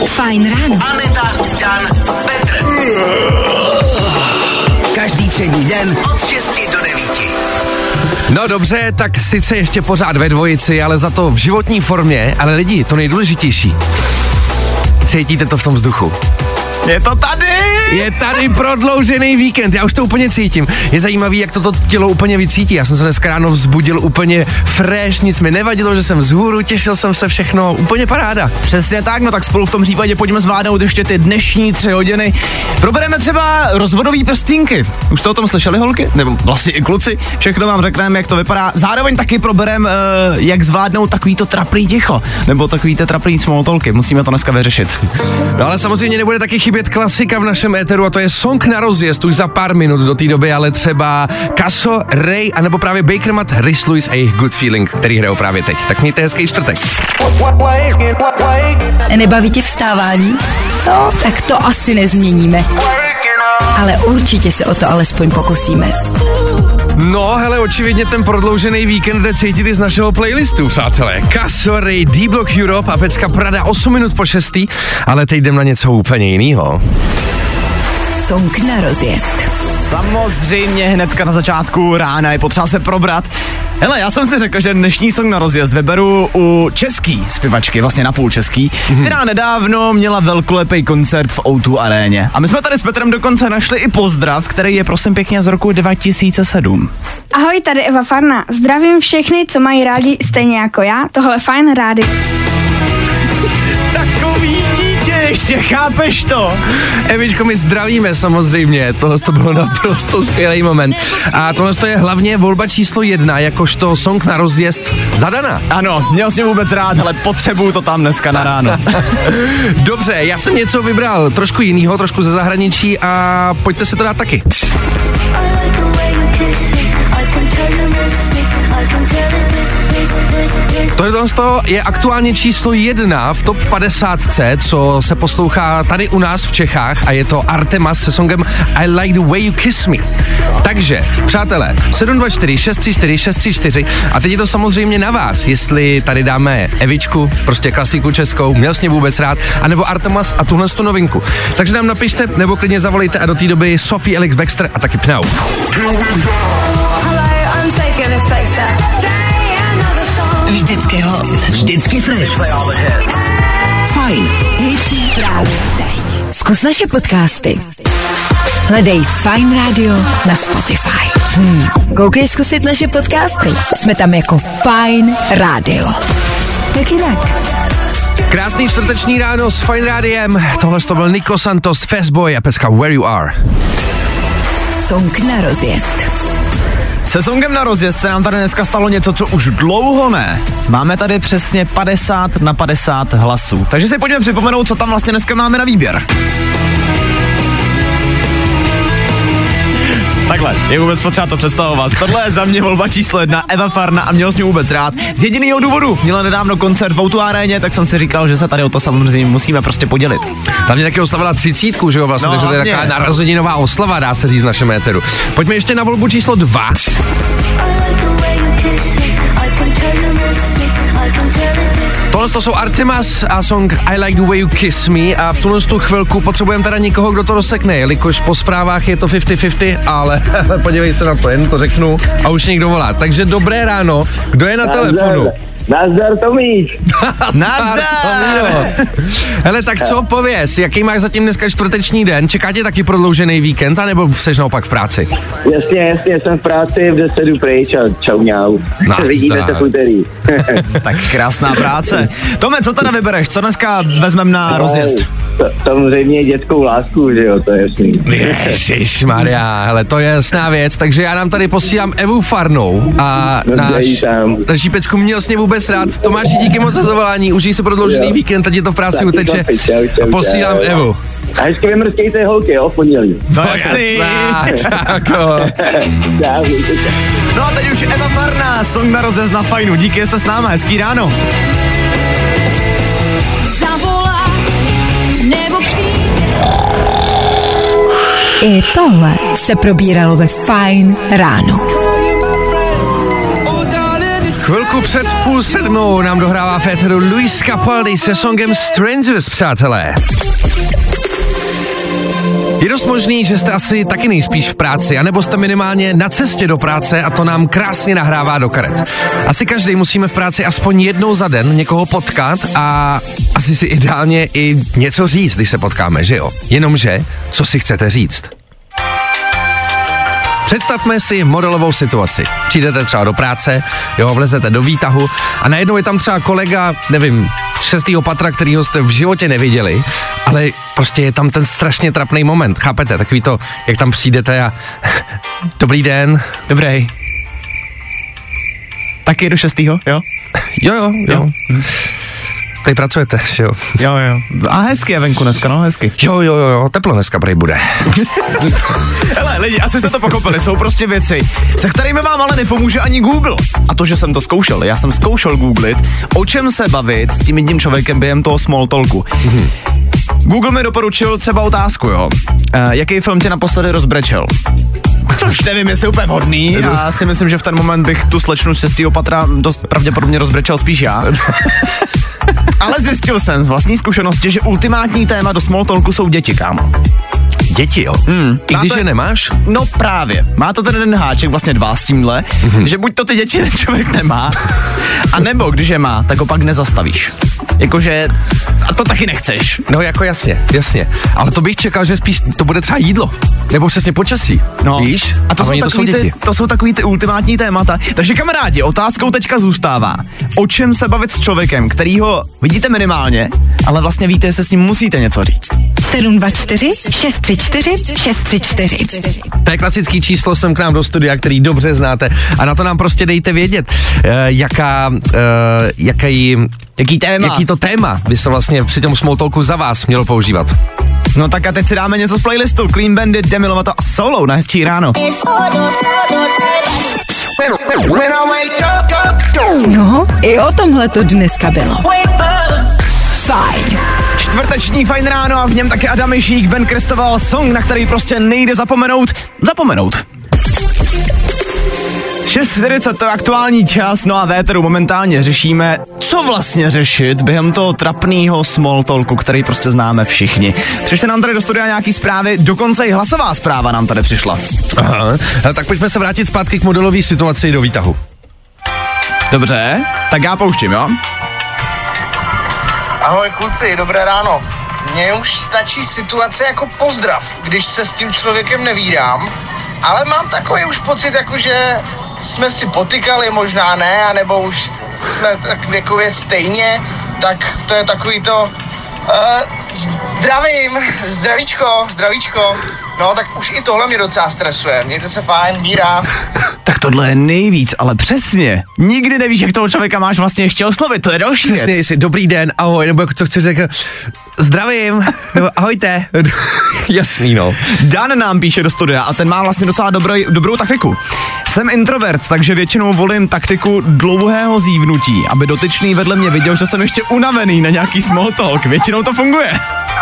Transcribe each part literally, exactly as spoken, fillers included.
Fajn ráno. Aneta, Dan, Petr. Každý všední den od šesti do devíti. No dobře, tak sice ještě pořád ve dvojici, ale za to v životní formě, ale lidi, to nejdůležitější. Cítíte to v tom vzduchu? Je to tady! Je tady prodloužený víkend, já už to úplně cítím. Je zajímavý, jak to tělo úplně vycítí. Já jsem se dneska ráno vzbudil úplně fresh, nic mi nevadilo, že jsem vzhůru, těšil jsem se, všechno, úplně paráda. Přesně tak, no tak spolu v tom případě pojďme zvládnout ještě ty dnešní tři hodiny. Probereme třeba rozvodový prstínky. Už jste o tom slyšeli, holky? Nebo vlastně i kluci. Všechno vám řekneme, jak to vypadá. Zároveň taky probereme, uh, jak zvládnout takovýto traplý ticho. Nebo takový ty traplý smalltalky. Musíme to dneska vyřešit. No ale samozřejmě nebude taky chybět klasika v našem éteru a to je song na rozjezd už za pár minut do té doby, ale třeba Kaso, Ray anebo právě Baker Matt, Rhys Lewis a jejich Good Feeling, který hrajou právě teď. Tak mějte hezký čtvrtek. Nebaví tě vstávání? No, tak to asi nezměníme. Ale určitě se o to alespoň pokusíme. No, hele, očividně ten prodloužený víkend jde cítit i z našeho playlistu, přátelé. Kaso, Ray, D-Block Europe a Pecka Prada osm minut po šestý, ale teď jdem na něco úplně jinýho. Song na rozjezd. Samozřejmě hnedka na začátku rána je potřeba se probrat. Hele, já jsem si řekl, že dnešní song na rozjezd vyberu u český zpěvačky, vlastně napůl český, mm-hmm. která nedávno měla velkolepý koncert v O dva aréně. A my jsme tady s Petrem dokonce našli i pozdrav, který je prosím pěkně z roku dva tisíce sedm. Ahoj, tady Eva Farna. Zdravím všechny, co mají rádi stejně jako já. Tohle Fajn rádi. Takový dítě, ještě chápeš to? Evičko, my zdravíme samozřejmě, tohle to bylo naprosto skvělý moment. A tohle to je hlavně volba číslo jedna, jakožto song na rozjezd za Dana. Ano, měl jsem vůbec rád, ale potřebuju to tam dneska na ráno. Dobře, já jsem něco vybral trošku jinýho, trošku ze zahraničí a pojďte se to dát taky. Tohle je aktuálně číslo jedna v top padesát, co se poslouchá tady u nás v Čechách a je to Artemas se songem I Like the Way You Kiss Me. Takže, přátelé, sedm dva čtyři šest tři čtyři šest tři čtyři a teď je to samozřejmě na vás, jestli tady dáme Evičku, prostě klasiku českou, měl jsi mě vůbec rád, anebo Artemas a tuhle tu novinku. Takže nám napište, nebo klidně zavolejte a do té doby Sophie Ellis Bextor a taky Pnau. Vždycky hot. Vždycky fresh. Fajn. Hity právě teď. Zkus naše podcasty. Hledej Fajn Radio na Spotify. Hmm. Koukej zkusit naše podcasty. Jsme tam jako Fajn Radio. Jak jinak? Krásný čtvrteční ráno s Fajn Rádiem. Tohle to byl Nico Santos, Fastboy a pecka Where You Are. Song na rozjezd. Se songem na rozjezd se nám tady dneska stalo něco, co už dlouho ne. Máme tady přesně padesát na padesát hlasů. Takže si pojďme připomenout, co tam vlastně dneska máme na výběr. Takhle, je vůbec potřeba to představovat. Tohle je za mě volba číslo jedna, Eva Farna a měl s ní vůbec rád. Z jediného důvodu, měla nedávno koncert v O dva aréně, tak jsem si říkal, že se tady o to samozřejmě musíme prostě podělit. Hlavně taky oslavila třicítku, že jo, vlastně, no, takže to je taková narozeninová oslava, dá se říct v našem éteru. Pojďme ještě na volbu číslo dva. Tohle to jsou Artemas a song I Like the Way You Kiss Me a v tuhle tu chvilku potřebujeme teda někoho, kdo to rozsekne, jelikož po zprávách je to padesát padesát, ale podívej se na to, jen to řeknu a už někdo volá. Takže dobré ráno, kdo je na Nazdar. telefonu? Nazdar Tomíš. Nazdar. Hele, tak co pověz, jaký máš zatím dneska čtvrteční den? Čeká tě taky prodloužený víkend, anebo seš naopak v práci? Jasně, jasně, jsem v práci, v desetu pryč a čau mňau. Vidíme se v úterý. Tak krásná práce. Tome, co teda vybereš? Co dneska vezmem na rozjezd? Samozřejmě dětskou lásku, že jo, to je jasný. Ježišmarja, hele, to je jasná věc, takže já nám tady posílám Evu Farnou a náš, naší Pecku měl s ně vůbec rád. Tomáši, díky moc za zavolání, užij se prodloužený jo. víkend, teď je to v práci uteče. Posílám čau, Evu. A hezky vymrskejte holky, jo, v pondělí. No jasný. No a teď už Eva Farna, song na rozjezd na Fajnu. Díky, že jste s náma, hezký ráno. I tohle se probíralo ve Fajn ráno. Chvilku Chvilku před půl sedmou nám dohrává v éteru Luis Capaldi se songem Strangers, přátelé. Je dost možný, že jste asi taky nejspíš v práci, anebo jste minimálně na cestě do práce a to nám krásně nahrává do karet. Asi každý musíme v práci aspoň jednou za den někoho potkat a asi si ideálně i něco říct, když se potkáme, že jo? Jenomže, co si chcete říct? Představme si modelovou situaci. Přijdete třeba do práce, jo, vlezete do výtahu a najednou je tam třeba kolega, nevím, z šestého patra, kterýho jste v životě neviděli, ale prostě je tam ten strašně trapný moment, chápete? Takový to, jak tam přijdete a dobrý den. Dobrý. Taky do šestého, jo? Jo, jo, jo. jo. Hm. Tady pracujete, že jo? Jo, jo. A hezky je venku dneska, no, hezky. Jo, jo, jo, jo, teplo dneska prej bude. Hele, lidi, asi jste to pochopili, jsou prostě věci, se kterými vám ale nepomůže ani Google. A to, že jsem to zkoušel, já jsem zkoušel googlit, o čem se bavit s tím jedním člověkem během toho small talku. Mm-hmm. Google mi doporučil třeba otázku, jo. E, jaký film tě naposledy rozbrečel? Což nevím, jestli je úplně vhodný. Já si myslím, že v ten moment bych tu slečnu z šestého patra dost pravděpodobně rozbrečel spíš já. Ale zjistil jsem z vlastní zkušenosti, že ultimátní téma do small talku jsou děti, kámo. Děti, jo? Mm, I když to, je nemáš? No právě. Má to ten jeden háček, vlastně dva s tímhle, mm-hmm. že buď to ty děti ten člověk nemá, a nebo když je má, tak ho pak nezastavíš. Jakože, a to taky nechceš. No jako jasně, jasně. Ale to bych čekal, že spíš to bude třeba jídlo. Nebo přesně počasí. No. Víš? A to, a jsou, to, jsou, ty, to jsou takový ty ultimátní témata. Takže kamarádi, otázkou teďka zůstává. O čem se bavit s člověkem, kterýho vidíte minimálně, ale vlastně víte, že se s ním musíte něco říct. sedm dva čtyři šest tři čtyři šest tři čtyři. To je klasický číslo sem k nám do studia, který dobře znáte. A na to nám prostě dejte vědět, uh, jaká, uh, jaký, jaký téma. Jaký to téma by se vlastně při tom small talku za vás mělo používat. No tak a teď si dáme něco z playlistu. Clean Bandit, Demi Lovato a Solo na hezčí ráno. No, i o tomhle to dneska bylo. Fajn. Čtvrteční Fajn ráno a v něm taky Adam Mišík, Ben Krestoval, song, na který prostě nejde zapomenout. Zapomenout. šest čtyřicet to je aktuální čas, no a v éteru momentálně řešíme, co vlastně řešit během toho trapného small talku, který prostě známe všichni. Přišli nám tady do studia nějaký zprávy, dokonce i hlasová zpráva nám tady přišla. Aha, tak pojďme se vrátit zpátky k modelové situaci do výtahu. Dobře, tak já pouštím, jo? Ahoj kluci, dobré ráno. Mně už stačí situace jako pozdrav, když se s tím člověkem nevídám, ale mám takový už pocit, jako že jsme si potykali, možná ne, anebo už jsme tak věkově stejně, tak to je takový to uh, zdravím, zdravíčko, zdravíčko. No, tak už i tohle mě docela stresuje. Mějte se fajn, míra. Tak tohle je nejvíc, ale přesně. Nikdy nevíš, jak toho člověka máš vlastně ještě oslovit, to je další přesně, věc. Přesně, dobrý den, ahoj, nebo co chceš řekl, zdravím, nebo ahojte. Jasný, no. Dan nám píše do studia a ten má vlastně docela dobrý, dobrou taktiku. Jsem introvert, takže většinou volím taktiku dlouhého zívnutí, aby dotyčný vedle mě viděl, že jsem ještě unavený na nějaký small talk. Většinou to funguje.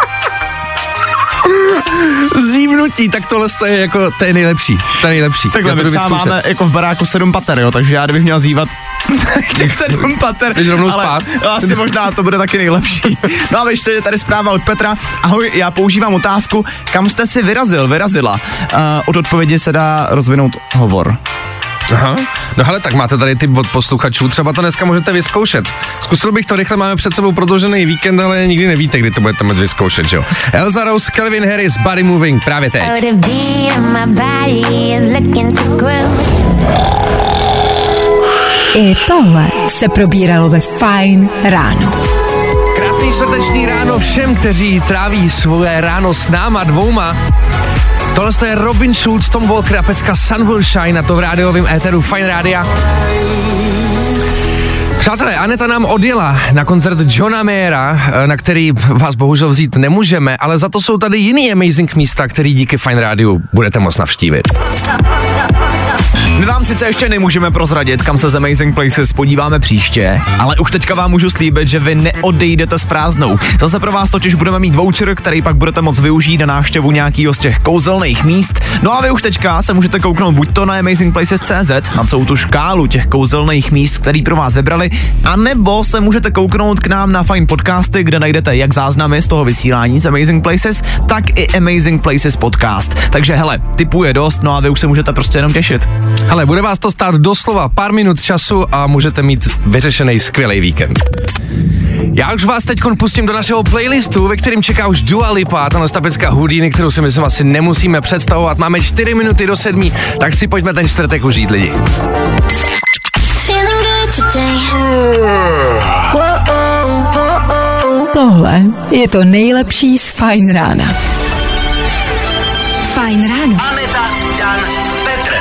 Zívnutí, tak tohle je jako, to je nejlepší, to je nejlepší. Takhle my třeba máme jako v baráku sedm pater, jo, takže já kdybych měl zívat těch sedm pater, ale asi možná to bude taky nejlepší. No a víš, je tady zpráva od Petra. Ahoj, já používám otázku, kam jste si vyrazil, vyrazila. Uh, od odpovědi se dá rozvinout hovor. Aha, no hele, tak máte tady tip od posluchačů, třeba to dneska můžete vyzkoušet. Zkusil bych to rychle, máme před sebou prodloužený víkend, ale nikdy nevíte, kdy to budete moct vyzkoušet, že jo. Elza Rose, Calvin Harris, Body Moving, právě teď. I tohle se probíralo ve Fajn ráno. Krásný čtvrteční ráno všem, kteří tráví svoje ráno s náma dvouma. Tohle je Robin Schulz, Tom Walker a pecka Sun Will Shine, a to v rádiovém éteru Fajn rádia. Přátelé, Aneta nám odjela na koncert Johna Mayera, na který vás bohužel vzít nemůžeme, ale za to jsou tady jiný amazing místa, který díky Fajn rádiu budete moct navštívit. My vám sice ještě nemůžeme prozradit, kam se z Amazing Places podíváme příště, ale už teďka vám můžu slíbit, že vy neodejdete s prázdnou. Zase pro vás totiž budeme mít voucher, který pak budete moct využít na návštěvu nějakého z těch kouzelných míst. No a vy už teďka se můžete kouknout buď to na amazing places tečka cé zet, na celou tu škálu těch kouzelných míst, který pro vás vybrali, anebo se můžete kouknout k nám na Fajn podcasty, kde najdete jak záznamy z toho vysílání z Amazing Places, tak i Amazing Places podcast. Takže hele, tipů je dost, no a vy už se můžete prostě jenom těšit. Hele, bude vás to stát doslova pár minut času a můžete mít vyřešený skvělý víkend. Já už vás teď pustím do našeho playlistu, ve kterým čeká už Dua Lipa, tahle stapecká Houdini, kterou si myslím asi nemusíme představovat. Máme čtyři minuty do sedmi, tak si pojďme ten čtvrtek užít, lidi. Tohle je to nejlepší z Fajn rána. Fajn ráno. Aneta, Dan, Petr.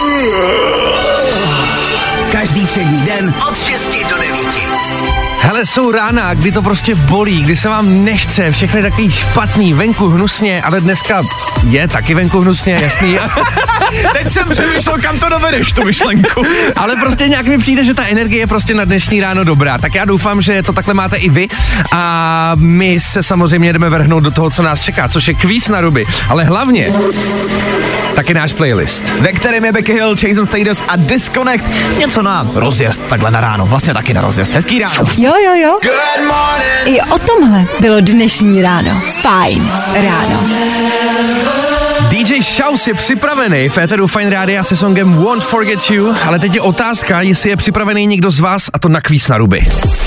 Každý všední den od šesti do devíti. Hele, jsou rána, kdy to prostě bolí, kdy se vám nechce, všechno je takový špatný, venku hnusně, ale dneska je taky venku hnusně, jasný. Teď jsem přemýšlel, kam to dovedeš, tu myšlenku. Ale prostě nějak mi přijde, že ta energie je prostě na dnešní ráno dobrá. Tak já doufám, že to takhle máte i vy. A my se samozřejmě jdeme vrhnout do toho, co nás čeká, což je kvíz na ruby. Ale hlavně taky náš playlist, ve kterém je Becky Hill, Jason Statham a Disconnect. Něco na rozjezd takhle na ráno. Vlastně taky na rozjezd. Hezký ráno. Jo, jo, jo. I o tomhle bylo dnešní ráno. Fajn ráno. dý džej Shouse je připravený v éteru Fajn Rádia se songem Won't Forget You, ale teď je otázka, jestli je připravený někdo z vás a to na kvíz na ruby.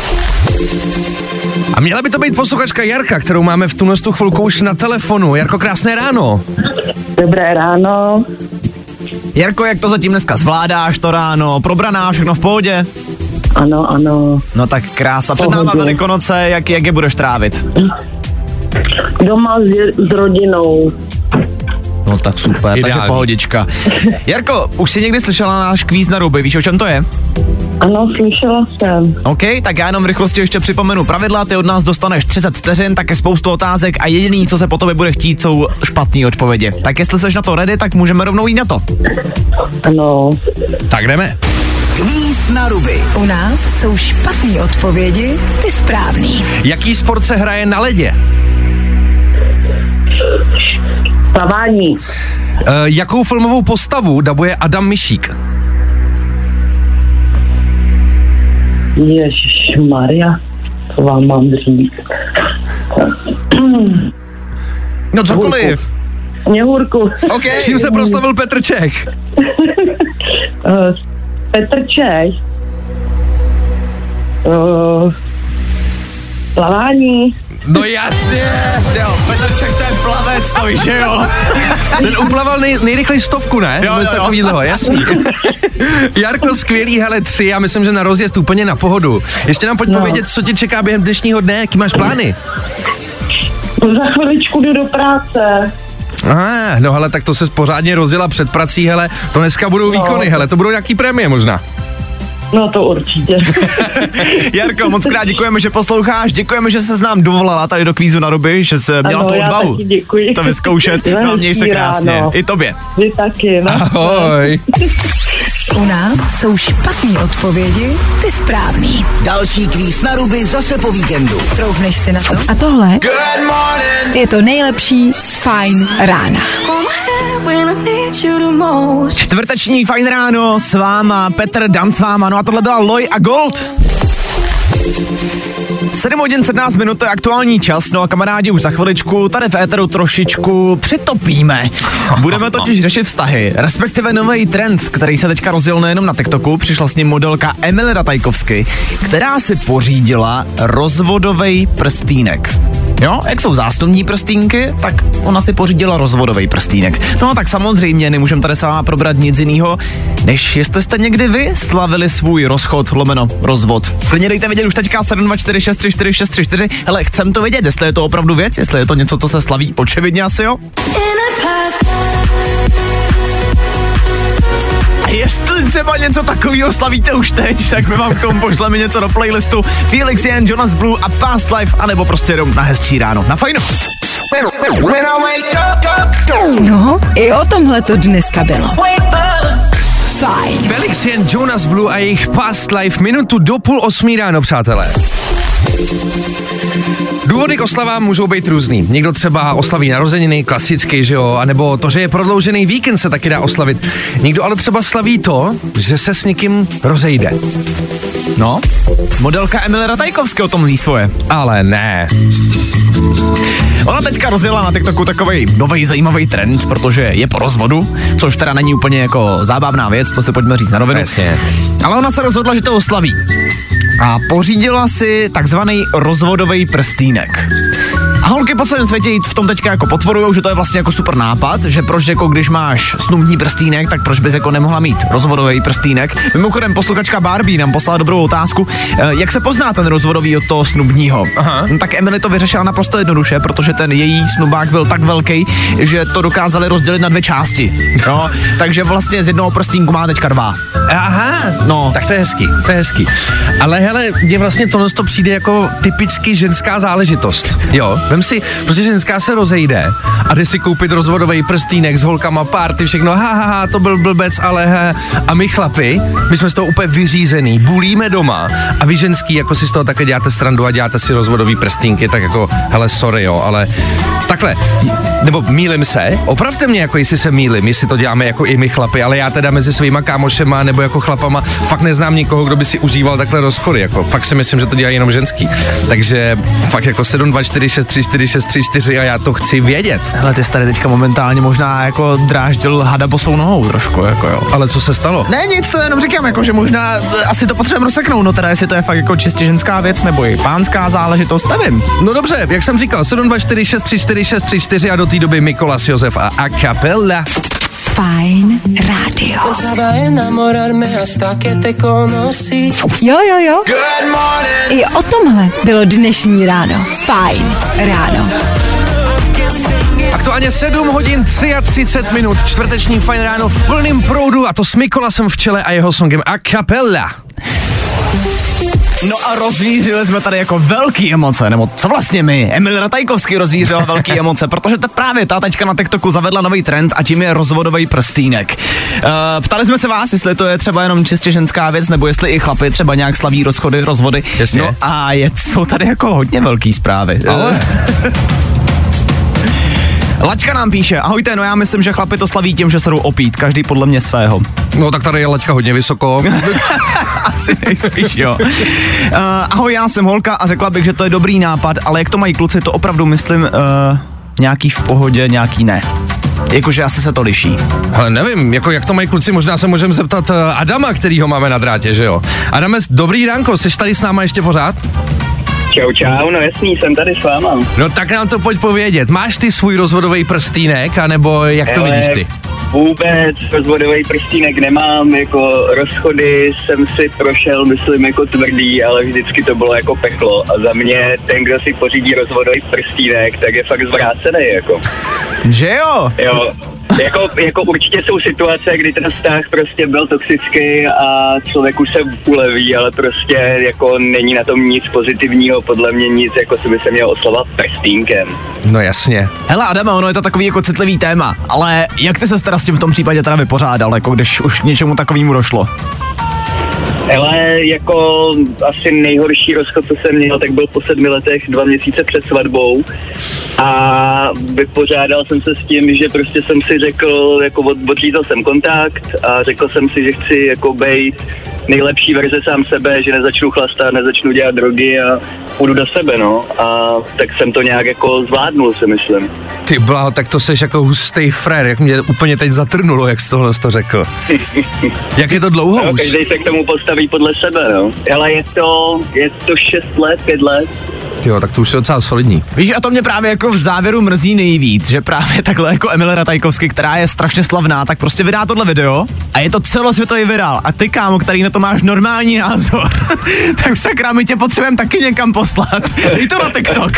A měla by to být posluchačka Jarka, kterou máme v tuhle tu chvilku už na telefonu. Jarko, krásné ráno. Dobré ráno. Jarko, jak to zatím dneska zvládáš to ráno? Probraná, všechno v pohodě? Ano, ano. No tak krása. Před náma Velikonoce, jak, jak je budeš trávit? Doma s, s rodinou. No tak super, Ideální. Takže pohodička. Jarko, už jsi někdy slyšela náš kvíz na ruby, víš, o čem to je? Ano, slyšela jsem. OK, tak já jenom v rychlosti ještě připomenu pravidla, ty od nás dostaneš třicet vteřin, také spoustu otázek a jediný, co se po tobě bude chtít, jsou špatný odpovědi. Tak jestli jsi na to ready, tak můžeme rovnou jít na to. Ano. Tak jdeme. Kvíz na ruby. U nás jsou špatný odpovědi, ty správný. Jaký sport se hraje na ledě? Plavání. Uh, jakou filmovou postavu dabuje Adam Mišík? Ježišmarja, co vám mám říct? No cokoliv. Sněhurku. Okay. Čím se proslavil Petr Čech? uh, Petr Čech? Uh, plavání. No jasně. Jo, Petr Čech, to je plavec, to víš, že jo? Ten uplaval nej, nejrychleji stovku, ne? Jo, jo, jo. Toho, jasný. Jarko, skvělý, hele, tři, já myslím, že na rozjezd úplně na pohodu. Ještě nám pojď no. povědět, co tě čeká během dnešního dne, jaký máš plány? Za chviličku jdu do práce. Aha, no hele, tak to se pořádně rozjela před prací, hele, to dneska budou výkony, no. hele, to budou nějaký prémie možná. No to určitě. Jarko, moc krát děkujeme, že posloucháš, děkujeme, že se s nám dovolala tady do kvízu na ruby, že jsi měla tu odvahu to vyzkoušet. No, měj se krásně. Ráno. I tobě. Vy taky. No. Ahoj. U nás jsou špatný odpovědi, ty správný. Další kvíz na ruby zase po víkendu. Troufneš si na to? A tohle je to nejlepší z Fajn rána. Čtvrteční Fajn ráno s váma, Petr Dan s váma, no a tohle byla Loj a Gold. sedm hodin sedmnáct minut, to je aktuální čas, no a kamarádi, už za chviličku tady v éteru trošičku přitopíme. Budeme totiž řešit vztahy, respektive nový trend, který se teďka rozjel nejenom na TikToku, přišla s ním modelka Emily Ratajkovsky, která si pořídila rozvodový prstýnek. Jo, jak jsou zástupní prstínky, tak ona si pořídila rozvodový prstýnek. No tak samozřejmě nemůžeme tady s váma probrat nic jinýho, než jestli jste někdy vy slavili svůj rozchod, lomeno rozvod. Klidně dejte vědět už teďka sedm dva čtyři šest tři čtyři šest tři čtyři. Hele, chcem to vědět, jestli je to opravdu věc, jestli je to něco, co se slaví, očividně asi jo. A jestli třeba něco takového slavíte už teď, tak my vám k tomu pošleme něco do playlistu. Felix Jan, Jonas Blue a Past Life, anebo prostě jenom na hezčí ráno. Na fajnu. No, i o tomhle to dneska bylo. Fajn. Felix Jen, Jonas Blue a jejich Past Life minutu do půl osmí ráno, přátelé. Důvody k oslavám můžou být různý. Někdo třeba oslaví narozeniny, klasicky, že jo, anebo to, že je prodloužený víkend, se taky dá oslavit. Někdo ale třeba slaví to, že se s někým rozejde. No, modelka Emily Ratajkovské o tom ví svoje. Ale ne. Ona teďka rozjela na TikToku takovej novej zajímavý trend, protože je po rozvodu, což teda není úplně jako zábavná věc, to si pojďme říct na rovinu. Jasně. Ale ona se rozhodla, že to oslaví. A pořídila si takzvaný rozvodový prstýnek. A holky po celém světě v tom teďka jako podporujou, že to je vlastně jako super nápad, že proč jako když máš snubní prstýnek, tak proč bys jako nemohla mít rozvodový prstýnek. Mimochodem posluchačka Barbie nám poslala dobrou otázku, jak se pozná ten rozvodový od toho snubního. Aha. No, tak Emily to vyřešila naprosto jednoduše, protože ten její snubák byl tak velký, že to dokázali rozdělit na dvě části. No, takže vlastně z jednoho prstínku má teďka dva. Aha, no. Tak to je hezký, to je hezký. Ale hele, mně vlastně tohle to přijde jako typicky ženská záležitost, jo. Vem si, prostě ženská se rozejde a jde si koupit rozvodový prstýnek s holkama, party, všechno, ha, ha, ha, to byl blbec, ale he. A my chlapi, my jsme z toho úplně vyřízený, bulíme doma a vy ženský, jako si z toho také děláte srandu a děláte si rozvodový prstínky, tak jako, hele, sorry, jo, ale takhle, nebo mýlim se, opravte mě, jako jestli se mýlim, jestli to děláme jako i my chlapi, ale já teda mezi svýma kámošema nebo jako chlapama fakt neznám nikoho, kdo by si užíval takhle rozchody, jako fakt si myslím, že to dělají jenom ženský. Takže fakt jako sedm dva čtyři šest tři čtyři šest tři čtyři a já to chci vědět. Hele, ty jsi tady teďka momentálně možná jako dráždil hada bosou nohou trošku, jako jo. Ale co se stalo? Ne, nic, to jenom říkám, jako že možná asi to potřebujeme rozseknout, no teda jestli to je fakt jako čistě ženská věc nebo i pánská záležitost, nevím. No dobře, jak jsem říkal, sedm dva čtyři šest tři čtyři šest tři čtyři a do té doby Mikolas Josef a a cappella. Fajn rádio. Jo, jo, jo. I o tomhle bylo dnešní ráno. Fajn ráno. Aktuálně sedm hodin třicet tři minut, čtvrteční Fajn ráno v plném proudu a to s Mikolasem v čele a jeho songem a cappella. No a rozvířili jsme tady jako velký emoce, nebo co vlastně my? Emil Ratajkovský rozvířil velký emoce, protože to právě ta teďka na TikToku zavedla nový trend a tím je rozvodový prstýnek. Uh, ptali jsme se vás, jestli to je třeba jenom čistě ženská věc, nebo jestli i chlapi třeba nějak slaví rozchody, rozvody. Jasně. No a je, jsou tady jako hodně velký zprávy. Ale... Laďka nám píše, ahojte, no já myslím, že chlapi to slaví tím, že se jdou opít, každý podle mě svého. No tak tady je Laďka hodně vysoko. Asi nejspíš, jo. Uh, ahoj, já jsem holka a řekla bych, že to je dobrý nápad, ale jak to mají kluci, to opravdu myslím, uh, nějaký v pohodě, nějaký ne. Jakože asi se to liší. Ale nevím, jako jak to mají kluci, možná se můžeme zeptat uh, Adama, kterýho máme na drátě, že jo. Adame, dobrý ránko, jsi tady s náma ještě pořád? Čau, čau, no jasný, jsem tady s váma. No tak nám to pojď povědět, máš ty svůj rozvodový prstýnek, anebo jak to Ale vidíš ty? Vůbec rozvodový prstínek nemám, jako rozchody jsem si prošel, myslím, jako tvrdý, ale vždycky to bylo jako peklo a za mě ten, kdo si pořídí rozvodový prstínek, tak je fakt zvrácený, jako. Že jo? Jo. Jako, jako určitě jsou situace, kdy ten vztah prostě byl toxický a člověk už se uleví, ale prostě jako není na tom nic pozitivního, podle mě nic, jako si by se měl oslovat prstínkem. No jasně. Hele Adama, ono je to takový jako citlivý téma, ale jak ty ses teda s tím v tom případě teda vypořádal, jako když už k něčemu takovému došlo? Hele, jako asi nejhorší rozchod, co jsem měl, tak byl po sedmi letech, dva měsíce před svatbou a vypořádal jsem se s tím, že prostě jsem si řekl, jako od, odřízl jsem kontakt a řekl jsem si, že chci jako bejt nejlepší verze sám sebe, že nezačnu chlastat, nezačnu dělat drogy a půjdu do sebe, no. A tak jsem to nějak jako zvládnul, si myslím. Ty bláho, tak to seš jako hustý frér, jak mě úplně teď zatrnulo, jak z tohle to řekl. Jak je to dlouho no, už? Každý se k tomu postaví podle sebe, no. Ale je to, je to šest let, pět let. Jo, tak to už je docela solidní. Víš, a to mě právě jako v závěru mrzí nejvíc, že právě takhle jako Emily Ratajkovský, která je strašně slavná, tak prostě vydá tohle video a je to celosvětový virál. A ty, kámo, který na to máš normální názor, tak sakra, my tě potřebujeme taky někam poslat. Dej to na TikTok.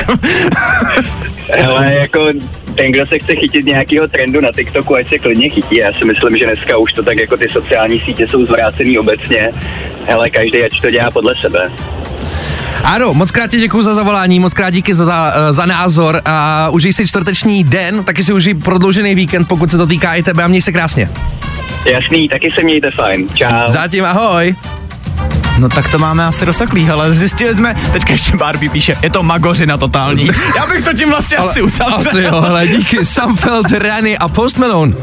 Ale jako ten, kdo se chce chytit nějakého trendu na TikToku, ať se klidně chytí. Já si myslím, že dneska už to tak jako ty sociální sítě jsou zvrácený obecně. Hele, každý ať to dělá podle sebe. Ano, moc krát ti děkuju za zavolání, moc krát díky za, za, za názor a užij si čtvrteční den, taky si užij prodloužený víkend, pokud se to týká i tebe a měj se krásně. Jasný, taky se mějte fajn. Čau. Zatím ahoj. No tak to máme asi dosaklý, ale zjistili jsme, teďka ještě Barbie píše, je to magořina totální. Já bych to tím vlastně ale asi uzavřel. Asi jo, ale díky. Sam Feld, Rany a Post Malone.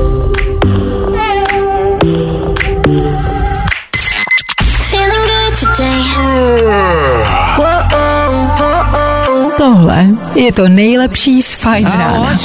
Tohle je to nejlepší z Fajn rána.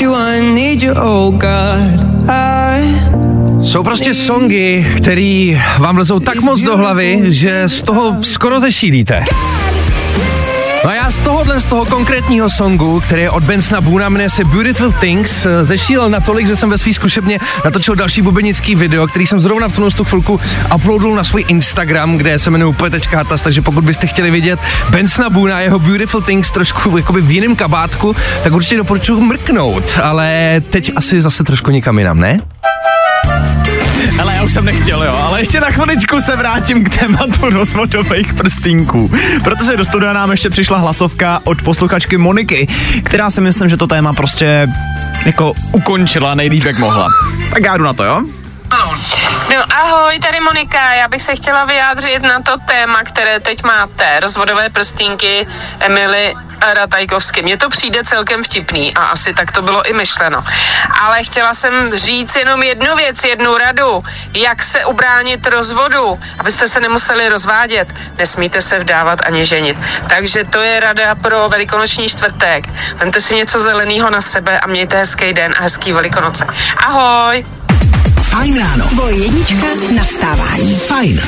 Jsou prostě songy, který vám lezou tak moc do hlavy, že z toho skoro zešílíte. No a já z tohohle, z toho konkrétního songu, který je od Bensona Boona, jmenuje se Beautiful Things, zešílel natolik, že jsem ve svý zkušebně natočil další bubenický video, který jsem zrovna v tu chvilku uploadil na svůj Instagram, kde se jmenuje P.Hatas, takže pokud byste chtěli vidět Bensona Boona a jeho Beautiful Things trošku jakoby v jiném kabátku, tak určitě doporučuji mrknout, ale teď asi zase trošku někam jinam, ne? Ale já už jsem nechtěl, jo, ale ještě na chviličku se vrátím k tématu rozvodových prstýnků, protože do studia nám ještě přišla hlasovka od posluchačky Moniky, která si myslím, že to téma prostě jako ukončila nejlíp, jak mohla. Tak já jdu na to, jo? No ahoj, tady Monika, já bych se chtěla vyjádřit na to téma, které teď máte, rozvodové prstýnky Emily Ratajkovsky. Mně to přijde celkem vtipný a asi tak to bylo i myšleno. Ale chtěla jsem říct jenom jednu věc, jednu radu, jak se ubránit rozvodu, abyste se nemuseli rozvádět. Nesmíte se vdávat ani ženit. Takže to je rada pro velikonoční čtvrtek. Vemte si něco zeleného na sebe a mějte hezký den a hezký Velikonoce. Ahoj! Fajn ráno. Tvoje jednička na vstávání. Fajn.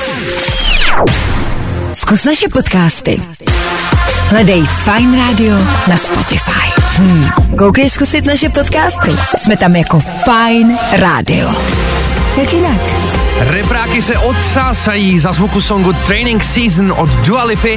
Zkus naše podcasty. Hledej Fajn Radio na Spotify. Hmm. Koukej zkusit naše podcasty. Jsme tam jako Fajn Radio. Jak jinak? Repráky se odsásají za zvuku songu Training Season od Dua Lipy.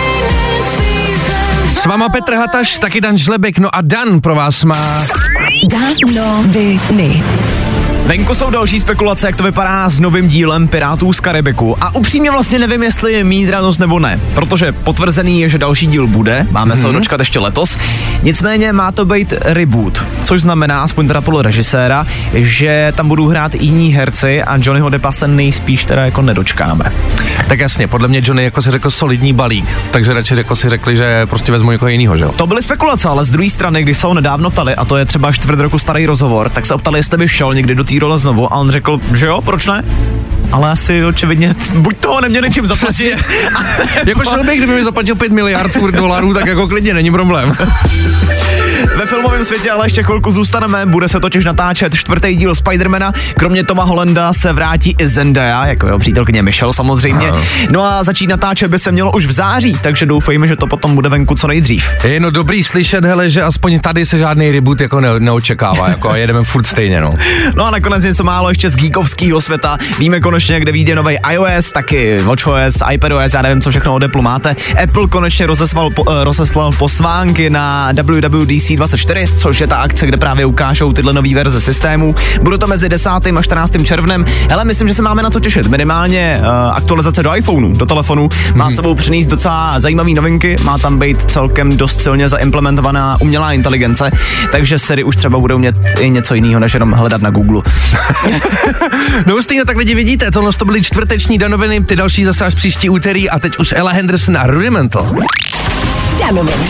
S váma Petr Hataš, taky Dan Žlebek, no a Dan pro vás má... Danoviny. Venku jsou další spekulace, jak to vypadá s novým dílem Pirátů z Karibiku. A upřímně vlastně nevím, jestli je mít radost nebo ne, protože potvrzený je, že další díl bude, máme se ho dočkat ještě letos. Nicméně má to být reboot, což znamená, aspoň teda podle režiséra, že tam budou hrát jiní herci a Johnnyho Deppa se nejspíš teda jako nedočkáme. Tak jasně, podle mě Johnny jako si řekl solidní balík, takže radši jako si řekli, že prostě vezmu někoho jinýho, že jo? To byly spekulace, ale z druhé strany, když se ho nedávno ptali, a to je třeba čtvrt roku starý rozhovor, tak se optali, jestli by šel někdy do té role znovu a on řekl, že jo, proč ne? Ale asi očividně, buď toho neměli čím zaplatit. Jako šel bych, kdyby mi zaplatil pět miliard dolarů, tak jako klidně není problém. Ve filmovém světě ale ještě chvilku zůstaneme, bude se totiž natáčet čtvrtý díl Spidermana, kromě Toma Hollanda se vrátí i Zendaya, jako jeho přítelkyně Michelle samozřejmě. Aha. No a začít natáčet by se mělo už v září, takže doufejme, že to potom bude venku co nejdřív. Je no dobrý slyšet, hele, že aspoň tady se žádný reboot jako ne- neočekává, jako jedeme furt stejně, no. No a nakonec něco málo ještě z geekovského světa. Víme konečně, kde vyjde nový iOS, taky WatchOS, iPadOS, já nevím, co všechno od Apple máte. Apple konečně rozeslal, po, rozeslal posvánky na W W D C dvacet čtyři, což je ta akce, kde právě ukážou tyhle nový verze systému. Bude to mezi desátým a čtrnáctým červnem. Hele, myslím, že se máme na co těšit. Minimálně uh, aktualizace do iPhoneu, do telefonu. Má hmm. sebou přinést docela zajímavé novinky. Má tam být celkem dost silně zaimplementovaná umělá inteligence, takže Siri už třeba bude umět i něco jiného, než jenom hledat na Google. No stejně tak lidi vidíte, tohle to byly čtvrteční danoviny, ty další zase až příští úterý a teď už Ella Henderson a Rudimental. Danoviny.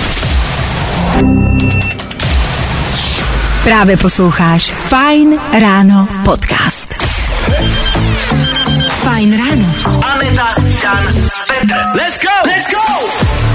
Právě posloucháš Fajn ráno podcast. Fajn ráno. Aneta, Dan, Petr. Let's go! Let's go!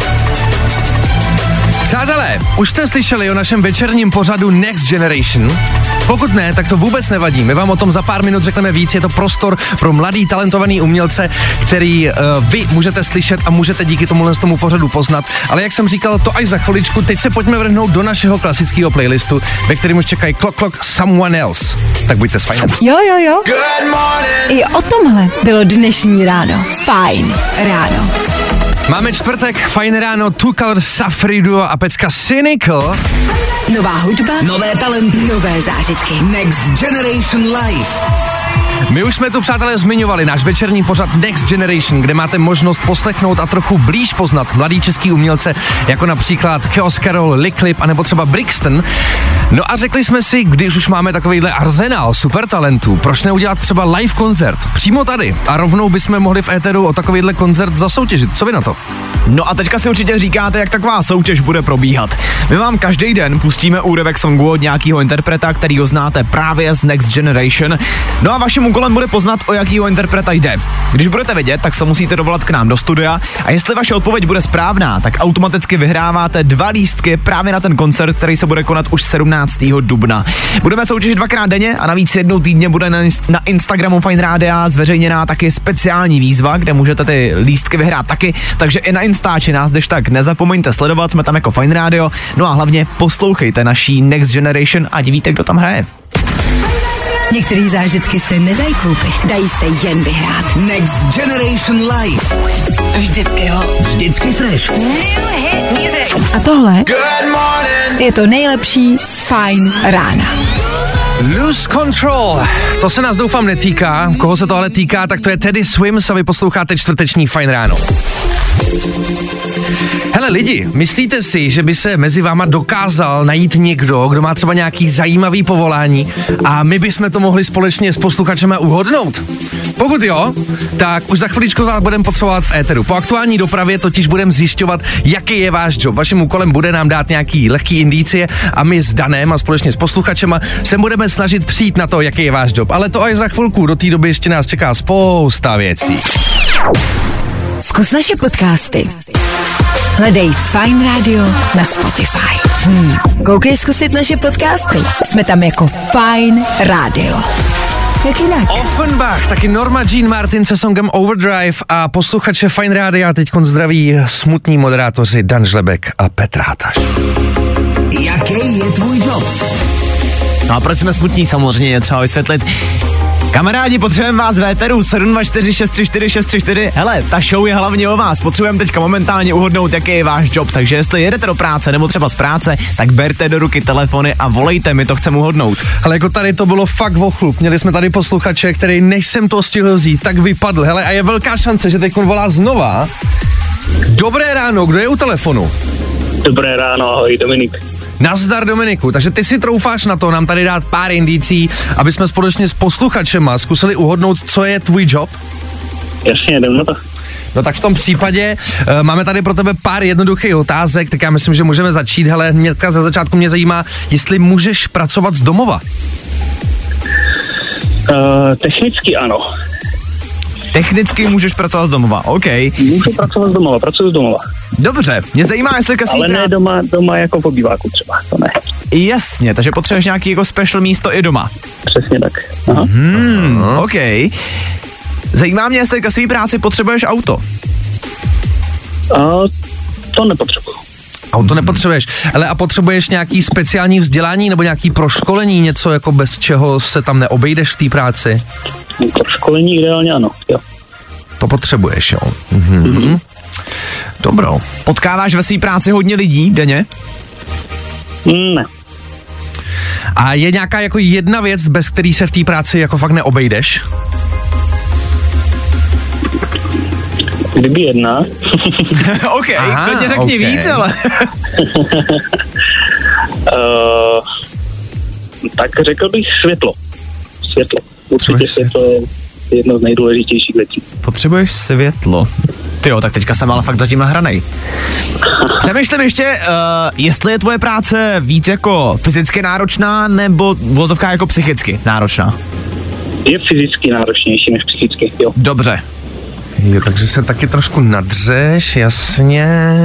Přátelé, už jste slyšeli o našem večerním pořadu Next Generation? Pokud ne, tak to vůbec nevadí. My vám o tom za pár minut řekneme víc. Je to prostor pro mladý, talentovaný umělce, který uh, vy můžete slyšet a můžete díky tomuhle tomu pořadu poznat. Ale jak jsem říkal, to až za chviličku. Teď se pojďme vrhnout do našeho klasického playlistu, ve kterém už čekají Clock Clock Someone Else. Tak buďte s fajn. Jo, jo, jo. Good morning. I o tomhle bylo dnešní ráno. Fajn ráno. Máme čtvrtek, Fajn ráno, Two Color Safridu a pecka Cynical. Nová hudba, nové talenty, nové zážitky. Next Generation Live. My už jsme tu, přátelé, zmiňovali náš večerní pořad Next Generation, kde máte možnost poslechnout a trochu blíž poznat mladý český umělce, jako například Chaos Carol, Liklip, anebo třeba Brixton. No a řekli jsme si, když už máme takovýhle arzenál super talentů, proč neudělat třeba live koncert přímo tady a rovnou bychom mohli v éteru o takovýhle koncert zasoutěžit. Co vy na to? No a teďka si určitě říkáte, jak taková soutěž bude probíhat. My vám každý den pustíme úryvek songu od nějakého interpreta, který ho znáte právě z Next Generation. No a vaším úkolem bude poznat, o jakýho interpreta jde. Když budete vědět, tak se musíte dovolat k nám do studia a jestli vaše odpověď bude správná, tak automaticky vyhráváte dva lístky právě na ten koncert, který se bude konat už sedmnáctého dubna. Budeme soutěžit dvakrát denně a navíc jednou týdně bude na Instagramu Fajn Rádia zveřejněná taky speciální výzva, kde můžete ty lístky vyhrát taky, takže i na Instači nás když tak nezapomeňte sledovat, jsme tam jako Fajn Radio, no a hlavně poslouchejte naší Next Generation a divíte, kdo tam hraje. Některé zážitky se nedají koupit, dají se jen vyhrát. Next Generation Live. Vždycky hot. Vždycky fresh. A tohle je to nejlepší z Fajn rána. Lose Control, to se nás doufám netýká, koho se to ale týká, tak to je Teddy Swims a vy posloucháte čtvrteční Fajn ráno. Hele lidi, myslíte si, že by se mezi váma dokázal najít někdo, kdo má třeba nějaký zajímavý povolání a my bychom to mohli společně s posluchačem uhodnout? Pokud jo, tak už za chviličku vás budeme potřebovat v éteru. Po aktuální dopravě totiž budeme zjišťovat, jaký je váš job. Vaším úkolem bude nám dát nějaký lehký indicie a my s Danem a společně s posluchačema se budeme snažit přijít na to, jaký je váš job. Ale to až za chvilku, do té doby ještě nás čeká spousta věcí. Zkus naše podcasty. Hledej Fajn Radio na Spotify. Hmm. Koukej zkusit naše podcasty. Jsme tam jako Fajn Radio. Jak jinak? Offenbach, taky Norma Jean Martin se songem Overdrive a posluchače Fajn Rádia teď zdraví smutní moderátoři Dan Žlebek a Petr Hataš. Jaký je tvůj job? No a proč jsme smutní, samozřejmě je třeba vysvětlit. Kamarádi, potřebujeme vás v éteru sedm dva čtyři šest tři čtyři šest tři čtyři. Hele, ta show je hlavně o vás. Potřebujeme teďka momentálně uhodnout, jaký je váš job. Takže jestli jedete do práce nebo třeba z práce, tak berte do ruky telefony a volejte, my to chceme uhodnout. Ale jako tady to bylo fakt vochlup. Měli jsme tady posluchače, který než jsem to stihl vzít, tak vypadl. Hele, a je velká šance, že teď volá znova. Dobré ráno, kdo je u telefonu? Dobré ráno, ahoj, Dominik. Nazdar Dominiku, takže ty si troufáš na to nám tady dát pár indicí, aby jsme společně s posluchačema zkusili uhodnout, co je tvůj job? Jasně, jdem na to. No tak v tom případě uh, máme tady pro tebe pár jednoduchých otázek, tak já myslím, že můžeme začít. Hele, mě za začátku mě zajímá, jestli můžeš pracovat z domova. Uh, technicky ano. Technicky můžeš pracovat z domova, OK. Můžu pracovat z domova, pracuji z domova. Dobře, mě zajímá, jestli kasí... Ale ne doma, doma jako po býváku třeba, to ne. Jasně, takže potřebuješ nějaký jako special místo i doma. Přesně tak. Aha. Hmm, OK. Zajímá mě, jestli ke svý práci potřebuješ auto. A to nepotřebuju. Auto nepotřebuješ, ale a potřebuješ nějaký speciální vzdělání nebo nějaký proškolení, něco jako bez čeho se tam neobejdeš v té práci? Proškolení ideálně ano, jo. To potřebuješ, jo. Mhm. Mm-hmm. Dobro. Potkáváš ve své práci hodně lidí denně? Ne. A je nějaká jako jedna věc, bez který se v té práci jako fakt neobejdeš? Kdyby jedna. OK, klidně řekni okay. víc, ale... uh, tak řekl bych světlo. Světlo. Určitě světlo je jedno z nejdůležitějších věcí. Potřebuješ světlo. Tyjo, tak teďka jsem ale fakt zatím nahranej. Přemýšlím ještě, uh, jestli je tvoje práce víc jako fyzicky náročná, nebo vozovka jako psychicky náročná? Je fyzicky náročnější než psychicky, jo. Dobře. Jo, takže se taky trošku nadřeš, jasně.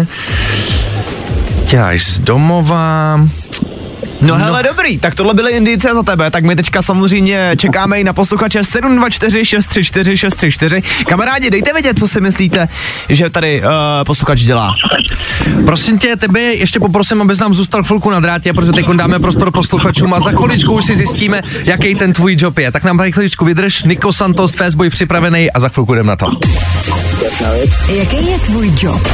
Děláš z domova. No, no hele, dobrý, tak tohle byly indicie za tebe, tak my teďka samozřejmě čekáme i na posluchače sedm dva čtyři šest tři čtyři šest tři čtyři. Kamarádi, dejte vědět, co si myslíte, že tady uh, posluchač dělá. Prosím tě, tebe ještě poprosím, abys nám zůstal chvilku na drátě, protože teď dáme prostor posluchačům a za chviličku už si zjistíme, jaký ten tvůj job je. Tak nám tady chviličku vydrž, Niko Santos, Fastboy připravený a za chvilku jdem na to. Jaký je tvůj job?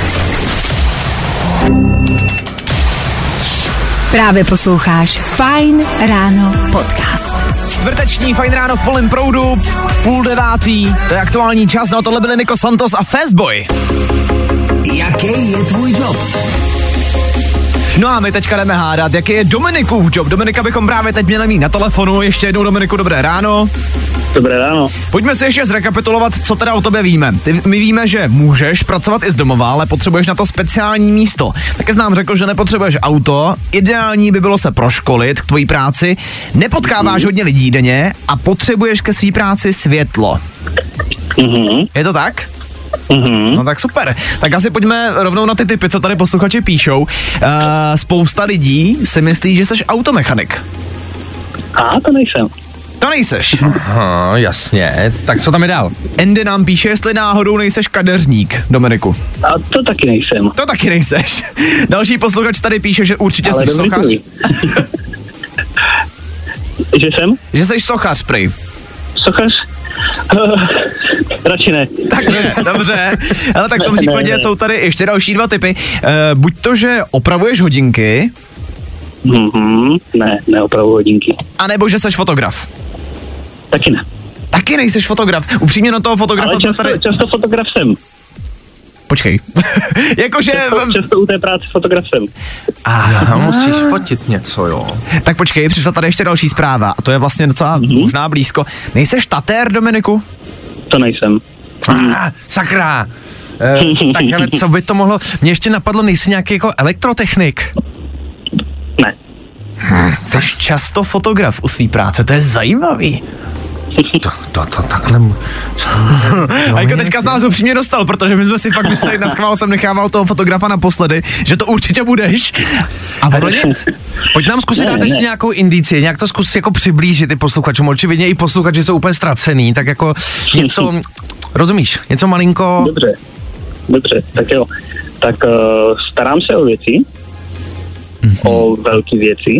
Právě posloucháš Fajn ráno podcast. Čtvrteční Fajn ráno v plném proudu, půl devátý, to je aktuální čas, no tohle byli Nico Santos a Fastboy. Jaký je tvůj job? No a my teďka jdeme hádat, jaký je Dominikův job. Dominika bychom právě teď měli mít na telefonu. Ještě jednou, Dominiku, dobré ráno. Dobré ráno. Pojďme si ještě zrekapitulovat, co teda o tobě víme. Ty, my víme, že můžeš pracovat i z domova, ale potřebuješ na to speciální místo. Taky jsi nám řekl, že nepotřebuješ auto, ideální by bylo se proškolit k tvojí práci, nepotkáváš mm-hmm. hodně lidí denně a potřebuješ ke své práci světlo. Mm-hmm. Je to tak? Mm-hmm. No tak super. Tak asi pojďme rovnou na ty typy, co tady posluchači píšou. Uh, spousta lidí si myslí, že jsi automechanik. A to nejsem. To nejseš. Aha, jasně. Tak co tam je dál? Andy nám píše, jestli náhodou nejseš kadeřník, Dominiku. A to taky nejsem. To taky nejseš. Další posluchač tady píše, že určitě Ale jsi sochař. Že jsem? Že jsi sochař, prej. Sochař? Uh, radši ne. Tak ne, dobře. Ale tak v tom případě ne, ne. jsou tady ještě další dva typy. Uh, buď to, že opravuješ hodinky. Mm-hmm. Ne, neopravuji hodinky. A nebo že jsi fotograf. Taky ne. Taky nejseš fotograf. Upřímně na toho fotografa Ale často, tady... často fotograf jsem. Počkej. Jakože... Často, často u té práce fotograf jsem. Aha, musíš fotit něco, jo. Tak počkej, přišla tady ještě další zpráva. A to je vlastně docela mm-hmm. možná blízko. Nejseš tatér, Dominiku? To nejsem. Ah, sakra. E, tak ale co by to mohlo... Mně ještě napadlo, nejsi nějaký jako elektrotechnik? Ne. Hm, jsi často fotograf u své práce, to je zajímavý. To, to, to takhle... A jako teďka z nás upřímně dostal, protože my jsme si fakt mysleli, na schvál jsem nechával toho fotografa naposledy, že to určitě budeš. A ono nic. Pojď nám zkusit dát ještě nějakou indici, nějak to zkus jako přiblížit ty posluchačům. Očividně i posluchači jsou úplně ztracený, tak jako něco, rozumíš, něco malinko... Dobře, dobře, tak jo. Tak uh, starám se o věci, mm-hmm. o velké věci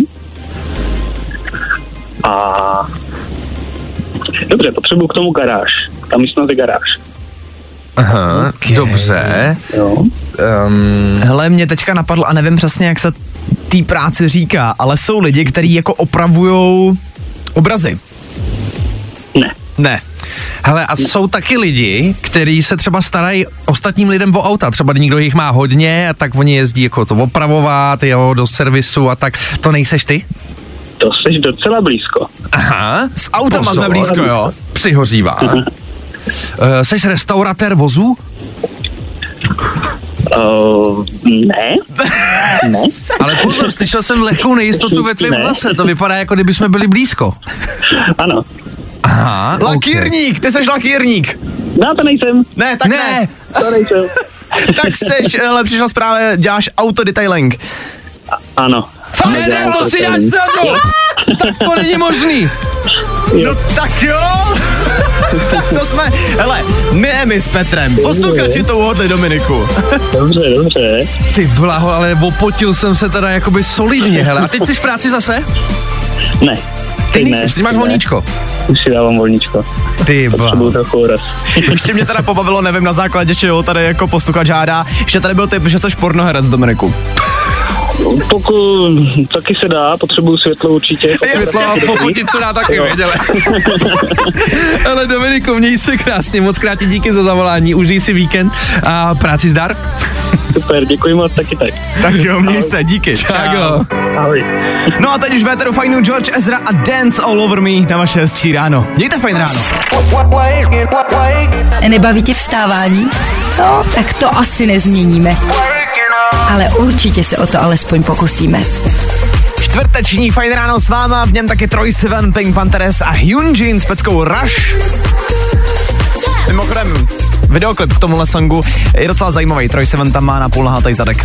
a... Dobře, potřebuji k tomu garáž. Ta místnost je garáž. Aha, okay. Dobře. Jo. Um, hele, mě teďka napadlo, a nevím přesně, jak se té práci říká, ale jsou lidi, kteří jako opravujou obrazy. Ne. Ne. Hele, a jsou taky lidi, kteří se třeba starají ostatním lidem o auta. Třeba někdo jich má hodně, a tak oni jezdí jako to opravovat, jo, do servisu a tak. To nejseš ty? To jsi docela blízko. Aha. S autama jsme blízko, jo. Přihořívá. Uh, seš restauratér vozů? Uh, ne. ne. Ale pozor, slyšel jsem lehkou nejistotu ve tvém hlase. To vypadá, jako kdyby jsme byli blízko. Ano. Aha. Lakírník, ty seš lakírník. No, to nejsem. Ne, tak ne. ne. To nejsem. Tak seš, ale přišla zpráva, děláš autodetailing. A, ano. Ne, ne, to si děláš srandu. Tak to není možný. Jo. No tak jo. Tak to jsme, hele, ne my s Petrem, posluchači to uhodli, Dominiku. Dobře, dobře. Ty blaho, ale opotil jsem se teda jakoby solidně, hele. A teď jsi v práci zase? Ne. Ty nejseš, ty máš volníčko. Už si dávám volníčko. Ty blaho. Trochu raz. Ještě mě teda pobavilo, nevím na základě čeho tady jako posluchač žádá. Ještě tady byl typ, že jsi pornoherec, Dominiku. Pokud taky se dá, potřebuju světlo určitě. Světlo a pofotit se dá taky, věděle. Ale Dominiku, měj se krásně, moc krát ti díky za zavolání, užij si víkend a práci zdar. Super, děkuji moc, taky tak. Tak jo, měj se, díky. Čau. Ahoj. No a teď už véteru fajnou George Ezra a Dance All Over Me na vaše hezčí ráno. Mějte fajn ráno. Nebaví tě vstávání? No, tak to asi nezměníme. Ale určitě se o to alespoň pokusíme. Čtvrteční fajn ráno s váma, v něm taky Troye Sivan, Pink Panthers a Hyunjin s peckou Rush. Mimochodem, videoklip k tomuhle songu je docela zajímavý. Troye Sivan tam má na půl nahatej zadek.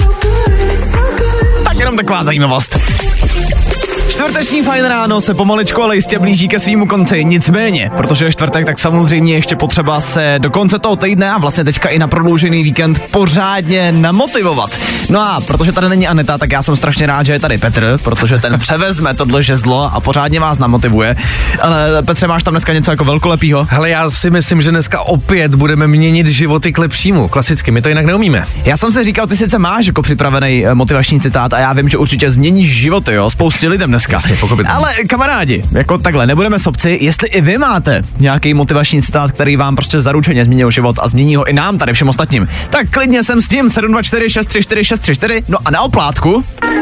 Tak jenom taková zajímavost. Čtvrteční fajn ráno se pomaličku, ale jistě blíží ke svýmu konci. Nicméně, protože je čtvrtek, tak samozřejmě ještě potřeba se do konce toho týdne a vlastně teďka i na prodloužený víkend pořádně namotivovat. No a protože tady není Aneta, tak já jsem strašně rád, že je tady Petr, protože ten převezme tohle žezlo a pořádně vás namotivuje. Ale Petře, máš tam dneska něco jako velkolepýho? Hele, já si myslím, že dneska opět budeme měnit životy k lepšímu. Klasicky, my to jinak neumíme. Já jsem si říkal, ty sice máš jako připravený motivační citát a já vím, že určitě změníš životy, jo, spoustě lidem dneska dneska. Ale kamarádi, jako takhle, nebudeme sobci, jestli i vy máte nějaký motivační citát, který vám prostě zaručeně změnil život a změní ho i nám tady všem ostatním, tak klidně jsem s tím sedm dva čtyři šest tři čtyři šest tři čtyři, no a na oplátku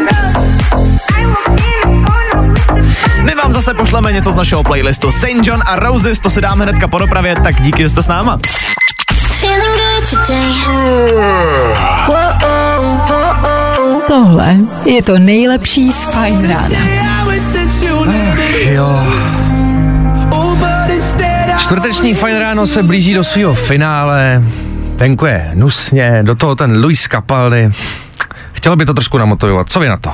my vám zase pošleme něco z našeho playlistu Saint John a Roses, to si dáme hnedka po dopravě, tak díky, že jste s náma. Tohle je to nejlepší z Fajn rána. Ach, jo. Čtvrteční Fajn ráno se blíží do svého finále. Venku je nusně, do toho ten Luis Capaldi. Chtěl by to trošku namotivovat, co vy na to?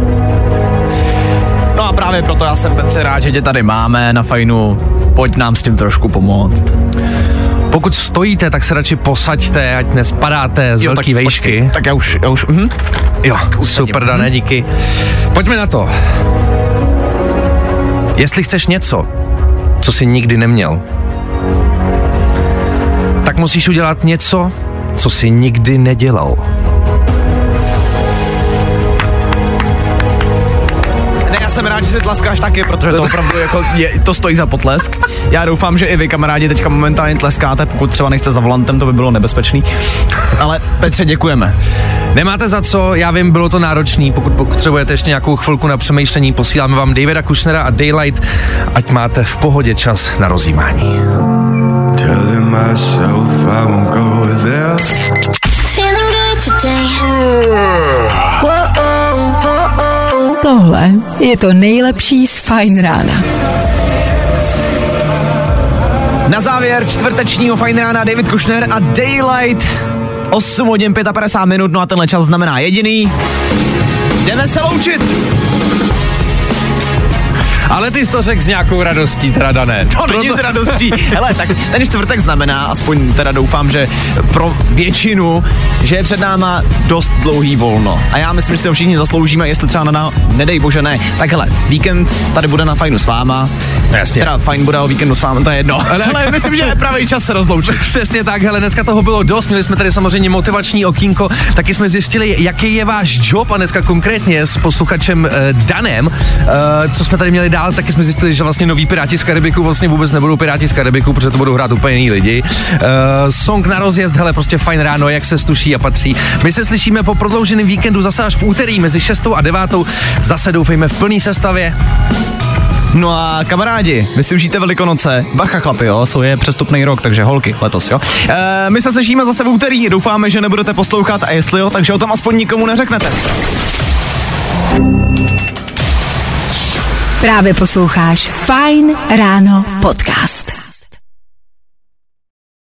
No a právě proto já jsem, Petře, rád, že tě tady máme na Fajnu. Pojď nám s tím trošku pomoct. Pokud stojíte, tak se radši posaďte, ať nespadáte z jo, velký tak, vejšky. Počkej, tak já už, já už, mhm. Jo, tak, super, Dané, mhm. díky. Pojďme na to. Jestli chceš něco, co jsi nikdy neměl, tak musíš udělat něco, co jsi nikdy nedělal. Jsem rád, že si tleskáš taky, protože to opravdu jako je, to stojí za potlesk. Já doufám, že i vy, kamarádi, teďka momentálně tleskáte, pokud třeba nejste za volantem, to by bylo nebezpečný. Ale Petře, děkujeme. Nemáte za co, já vím, bylo to náročný, pokud potřebujete ještě nějakou chvilku na přemýšlení, posíláme vám Davida Kushnera a Daylight, ať máte v pohodě čas na rozjímání. Tohle je to nejlepší z Fajn rána. Na závěr čtvrtečního Fajn rána David Kushner a Daylight. osm hodin padesát pět minut, no a tenhle čas znamená jediný. Jdeme se loučit. Ale ty jsi to řekl s nějakou radostí, teda Dané. To Proto... není s radostí. Hele, tak ten čtvrtek znamená, aspoň teda doufám, že pro většinu, že je před náma dost dlouhý volno. A já myslím, že si ho všichni zasloužíme, jestli třeba na, nedej bože ne. Tak hele, víkend tady bude na Fajnu s váma. Jasně. Teda Fajn bude o víkendu s váma, to je jedno. Ale, ale myslím, že je pravý čas se rozloučit. Přesně tak, hele, dneska toho bylo dost. Měli jsme tady samozřejmě motivační okýnko, taky jsme zjistili, jaký je váš job a dneska konkrétně s posluchačem eh, Danem, eh, co jsme tady měli dál, taky jsme zjistili, že vlastně noví Piráti z Karibiku vlastně vůbec nebudou Piráti z Karibiku, protože to budou hrát úplně jiný lidi. Uh, song na rozjezd, hele, prostě Fajn ráno, jak se stuší a patří. My se slyšíme po prodlouženém víkendu zase až v úterý mezi šestou a devátou. Zase doufejme v plný sestavě. No a kamarádi, vy si užijte Velikonoce. Bacha chlapi, jo, jsou je přestupný rok, takže holky letos, jo. E, my se slyšíme zase v úterý, doufáme, že nebudete poslouchat a jestli jo, takže o tom aspoň nikomu neřeknete. Právě posloucháš Fajn ráno podcast.